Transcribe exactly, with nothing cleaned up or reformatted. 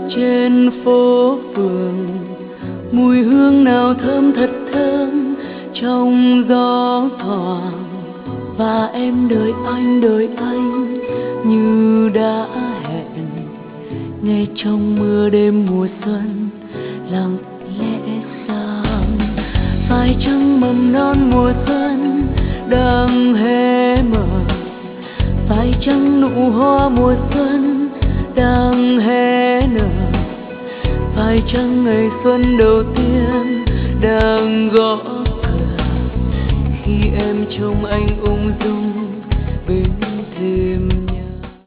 trên phố phường, mùi hương nào thơm thật thơm trong gió thoảng. Và em đợi anh đợi anh như đã hẹn, ngay trong mưa đêm mùa xuân lặng lẽ sang. Phải chăng mầm non mùa xuân đang hé mở, phải chăng nụ hoa mùa xuân đang hé nở, phải chăng ngày xuân đầu tiên đang gõ cửa khi em trông anh ung dung bên thềm